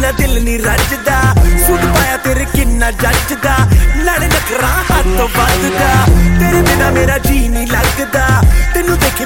बिना दिल नहीं रजदा सूट पाया तेरे किन्ना जचदा